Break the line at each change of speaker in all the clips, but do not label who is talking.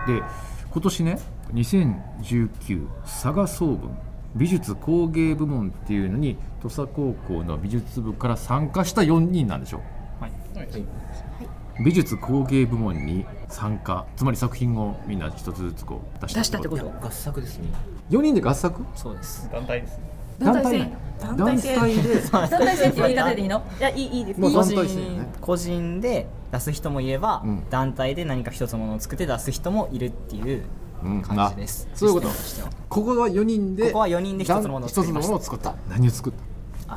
で今年ね2019佐賀総文美術工芸部門っていうのに土佐高校の美術部から参加した4人なんでしょ。
はい、はい、
美術工芸部門に参加、つまり作品をみんな一つずつこう出したってこと。
合作ですね。
4人で合作。
そうです。団体です。
団体で団体戦
って言い方でいいの？いや、いいです。
個人で出す人もいれば、団体で何か一つものを作って出す人もいるっていう感じです。
そういうこと。ここは4人で
一つのものを作りました。
一つのものを作った。何を作った？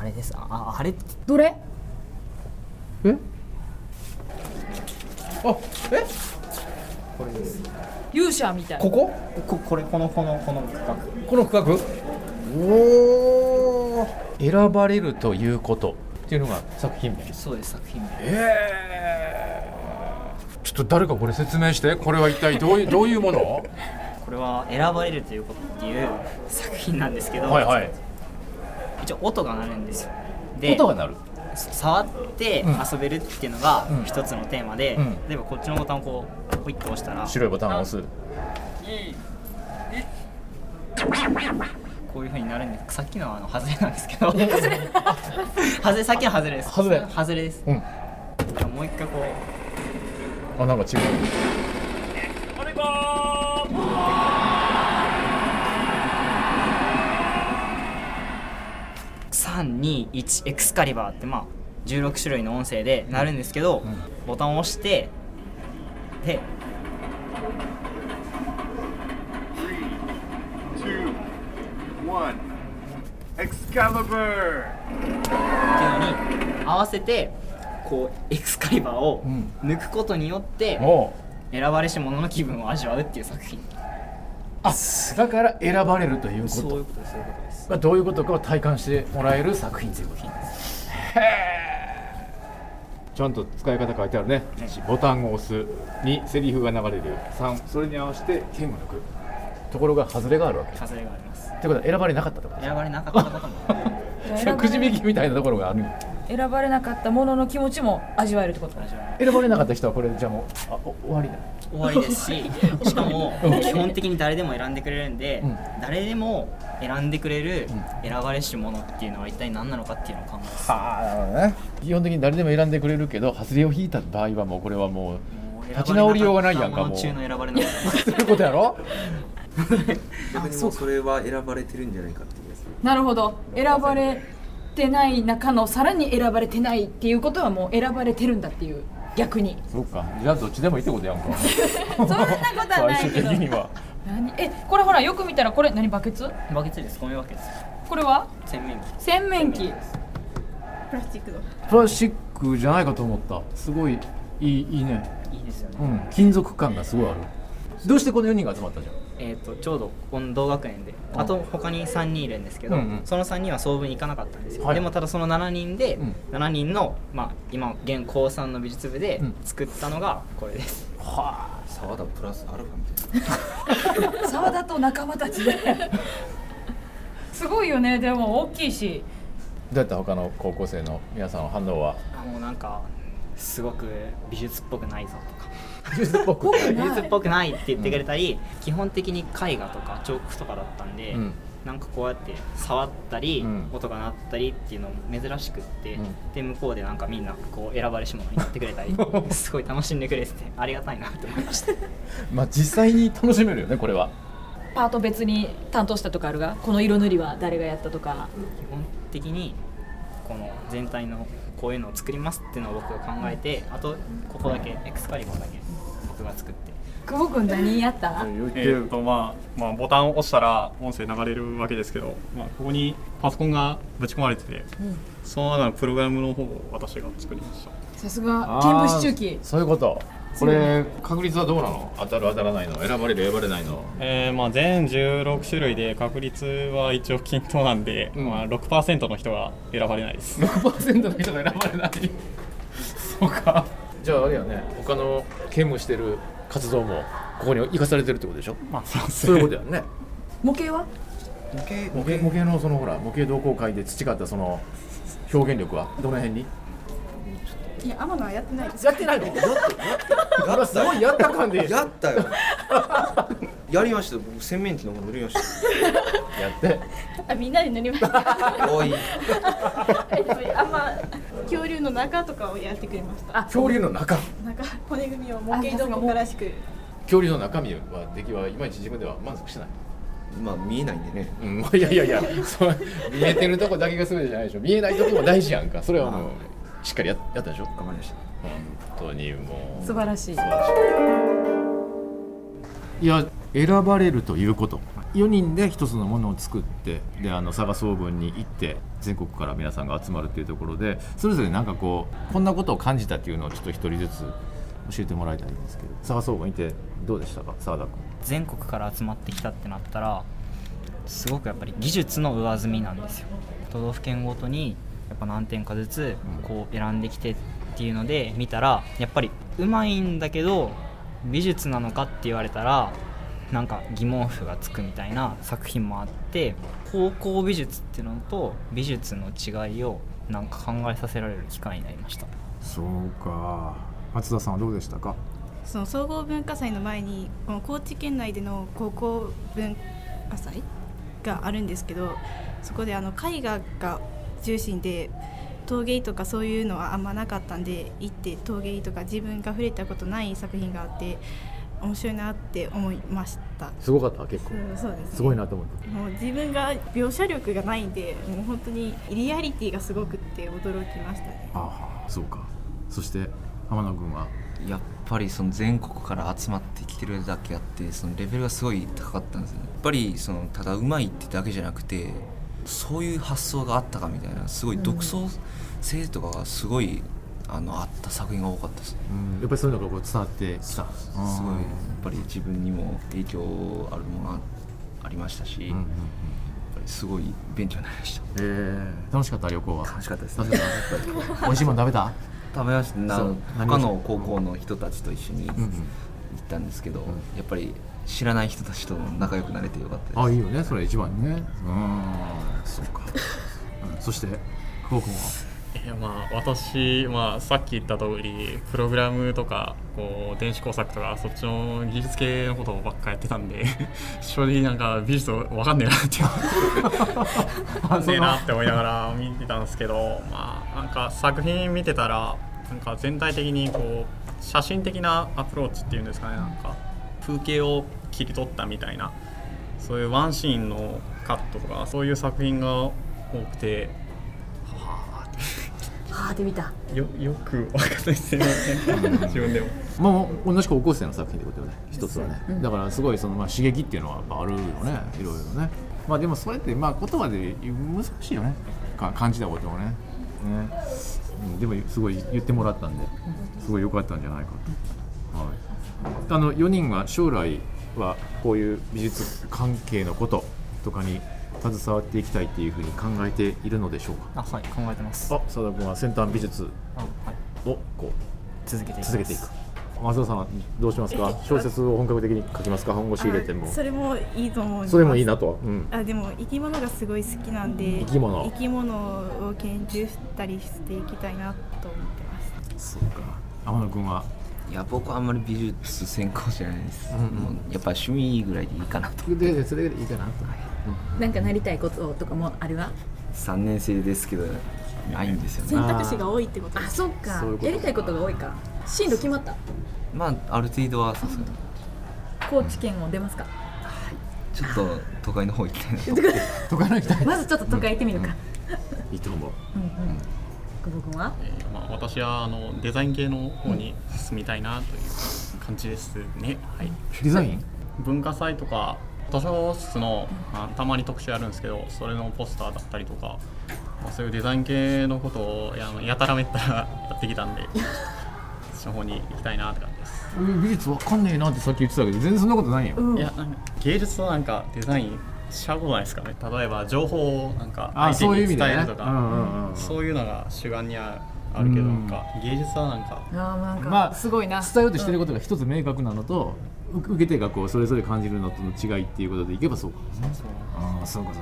あれです。あれ
どれ？
こ
れです。
勇者みたいな。
こ
の
区画。おお。選ばれるということっていうのが作品名。
そうです、作品名。
ちょっと誰かこれ説明して。これは一体どういうもの？
これは選ばれるということっていう作品なんですけど、一応音が鳴るんですよ。で、
音が鳴る。
触って遊べるっていうのが一つのテーマで、例えばこっちのボタンをこうポイッと押したら
白いボタンを押す。
こういう風になるんです。さっきのは外れなんですけどさっきの外れです。外れです。もう一回こう
なんか違う。
3、2、1エクスカリバーって16種類の音声でなるんですけど、ボタンを押してで
エクスカリバーって
いうのに合わせてこうエクスカリバーを抜くことによって選ばれし者の気分を味わうっていう作品。
だから選ばれるということ。
そういうことです。
どういうことかを体感してもらえる作品ということです。ちゃんと使い方書いてあるね。ボタンを押す、2セリフが流れる、3それに合わせて剣を抜く。ところが外れがあるわけ。
外れがあります。
ってことは選ばれなかったってことです。
選ばれなかったことも
くじ引きみたいなところがある。
選ばれなかったものの気持ちも味わえるってこと。
選ばれなかった人はこれじゃあもう終わりだ。
終わりですし、しかも基本的に誰でも選んでくれるんで、誰でも選んでくれる選ばれし者っていうのは一体何なのかっていうのを考えます。
なるほどね。基本的に誰でも選んでくれるけど、外れを引いた場合はもうこれはもう立ち直りようがないやんか。もう
中の選ばれなかった。
そういうことやろ。
逆にもうそれは選ばれてるんじゃないかっていうやつ。
なるほど。選ばれてない中のさらに選ばれてないっていうことはもう選ばれてるんだっていう。逆に。
そうか。じゃあどっちでもいいってことやんか。
そんなことはないけど。
最終的には。
これほらよく見たらこれ何バケツ？
バケツです。米バケツ。
これは？洗面器。
プラスチックの。
プラスチックじゃないかと思った。すごいいいね。
いいですよね。
金属感がすごいある。どうしてこの4人が集まったじゃん。
ちょうどこの同学年で、あと他に3人いるんですけど、その3人は総部に行かなかったんですよ。でもただその7人で、7人の今現高3の美術部で作ったのがこれです。
沢田プラスアルファみたいな。
沢田と仲間たちですごいよね。でも大きいし。
どうやった他の高校生の皆さんの反応は？
もうなんかすごく美術っぽくないぞとか
美術っ
ぽくないって言ってくれたり、基本的に絵画とか彫刻とかだったんで、なんかこうやって触ったり、音が鳴ったりっていうの珍しくって、で向こうでなんかみんなこう選ばれし者になってくれたりすごい楽しんでくれててありがたいなって思いました
実際に楽しめるよね。これは
パート別に担当したとかあるが、この色塗りは誰がやったとか。
基本的にこの全体のこういうのを作りますっていうのを僕が考えて、あとここだけエクスカリバーだけ僕が作って。
久保君何やった？
ボタンを押したら音声流れるわけですけど、ここにパソコンがぶち込まれてて、その中のプログラムの方を私が作りました。
さすが見物中期。
そういうこと。これ確率はどうなの？当たる当たらないの？選ばれる選ばれないの？
全16種類で確率は一応均等なんで、6% の人が選ばれないです。
6% の人が選ばれない。そうか。じゃああれやね、他の兼務してる活動もここに生かされてるってことでしょ？そういうことやね。
模型は？
模型のそのほら模型同好会で培ったその表現力はどの辺に？
いや天野はやってないです。
やってないの？今すごいやった感で
やったよやりました。僕洗面器の方塗りました
やって
みんなで塗りました。
おい
恐竜の中とかをやってくれました。
恐竜の中
骨組みを模型どこからしく。
恐竜の中身は出来はいまいち自分では満足してない。
まあ見えないんでね、
いやそう見えてるとこだけが全てじゃないでしょ。見えないとこも大事やんか。それはもうしっかりやったでしょ。
頑張りました。
本当にもう
素晴らしい。
いや選ばれるということ、4人で一つのものを作ってで佐賀総文に行って全国から皆さんが集まるっていうところで、それぞれなんかこんなことを感じたっていうのをちょっと一人ずつ教えてもらいたいんですけど、佐賀総文いてどうでしたか、澤田君。
全国から集まってきたってなったらすごくやっぱり技術の上積みなんですよ。都道府県ごとにやっぱ何点かずつこう選んできてっていうので見たら、やっぱりうまいんだけど美術なのかって言われたらなんか疑問符がつくみたいな作品もあって、高校美術っていうのと美術の違いをなんか考えさせられる機会になりました。
そうか、松田さんはどうでしたか。
その総合文化祭の前にこの高知県内での高校文化祭があるんですけど、そこで絵画が中心で陶芸とかそういうのはあんまなかったんで、行って陶芸とか自分が触れたことない作品があって面白いなって思いました。
すごかった結構。
そうですね、
すごいなと思って。
もう自分が描写力がないんで、もう本当にリアリティがすごくって驚きましたね。
ああそうか。そして天野君は。
やっぱりその全国から集まってきてるだけあって、そのレベルがすごい高かったんですね。やっぱりただうまいってだけじゃなくて、そういう発想があったかみたいな、すごい独創性とかがすごいあった作品が多かったですね。
やっぱりそういうのが伝わってきた。すごいやっ
ぱり自分にも影響あるものがありましたし、やっぱりすごい勉強になりました。
楽しかった。旅行は
楽しかったですね。
美味しいもの食べた？
食べました。他の高校の人たちと一緒に行ったんですけど、やっぱり知らない人たちと仲良くなれてよかったです。
あ、いいよね、それ一番にね。そうか。そして久保君は。
私、さっき言った通りプログラムとか電子工作とかそっちの技術系のことばっかやってたんで正直なんか美術わかんねえなってわかんねえなって思いながら見てたんですけど、なんか作品見てたらなんか全体的に写真的なアプローチっていうんですかね、なんか風景を切り取ったみたいな、そういうワンシーンのカットとかそういう作品が多くて、
はーって見た。
よく分かんないですね自分でも。
同じ高校生の作品ってことよね、一つはね。だからすごい刺激っていうのはやっぱあるよね、いろいろね。でもそれって言葉で難しいよね、感じたことをね。でもすごい言ってもらったんで、すごい良かったんじゃないかと。4人は将来はこういう美術関係のこととかに携わっていきたいっていうふうに考えているのでしょうか。
はい、考えてます。
澤田君は先端美術を
続けていく。
松田さんはどうしますか。小説を本格的に書きますか、本腰入れても。
それもいいと思います。
それもいいなとは、
でも生き物がすごい好きなんで、生き物を研究したりしていきたいなと思ってます。
そうか。天野君は。
いや、僕はあんまり美術専攻じゃないです。もうやっぱり趣味ぐらいでいいかなと。
それでいいかなと。
なんかなりたいこととかもあるわ。
3年生ですけどないんですよね。
選択肢が多いってことです。
そうか。やりたいことが多いか。進路決まった？
ある程度はさすがに。
高知県を出ますか？
ちょっと都会の方行きたいな。
都会の行きたい。
まずちょっと都会行ってみるか。
いいと思う。
久保君は？
私はデザイン系の方に進みたいなという感じですね。はい。
デザイン？
文化祭とか図書室のたまに特集あるんですけど、それのポスターだったりとか、そういうデザイン系のことをやたらめったらやってきたんでその方に行きたいなって感じです。
美術わかんねえなってさっき言ってたけど全然そんなことないよ。
いや、なんか芸術となんかデザインしゃうことないですかね。例えば情報をなんか相手に伝えるとか、そういうのが主眼にあるけど、なんか芸術はなんか
すごいな。
伝えようとしてることが一つ明確なのと、受け手がそれぞれ感じるのとの違いっていうことでいけばそうかもね。そうか。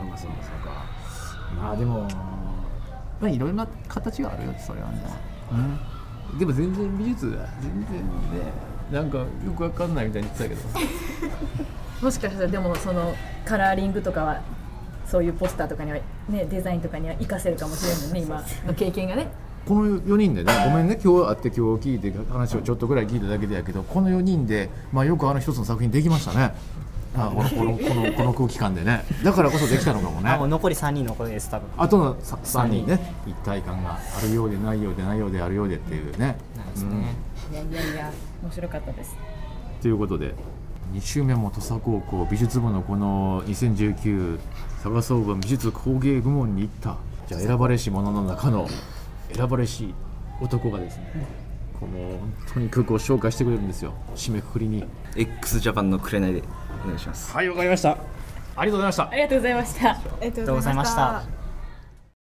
でもいろいろな形があるよ、それはね。 でも全然美術が全然ねなんかよくわかんないみたいに言ってたけど
もしかしたらでもそのカラーリングとかはそういうポスターとかにはねデザインとかには活かせるかもしれないね今の経験がね。
この4人でねごめんね今日会って今日聞いて話をちょっとぐらい聞いただけでやけどこの4人でまあよく一つの作品できましたね。この空気感でねだからこそできたのかもね。
もう残り3人残りです多分。
あとの3人ね一体感があるようでないようでないようであるようでっていうね。
なんですね。
いや面白かったです。
ということで2週目も土佐高校美術部のこの2019佐賀総文美術工芸部門に行ったじゃあ選ばれし者の中の選ばれし男がですねこの本当に曲を紹介してくれるんですよ締めくくりに。
x ジャパンの紅でお願いします。
はいわかりました。ありがとうございました。
ありがとうございました。
ありがとうございまし
ありがとうございましたた。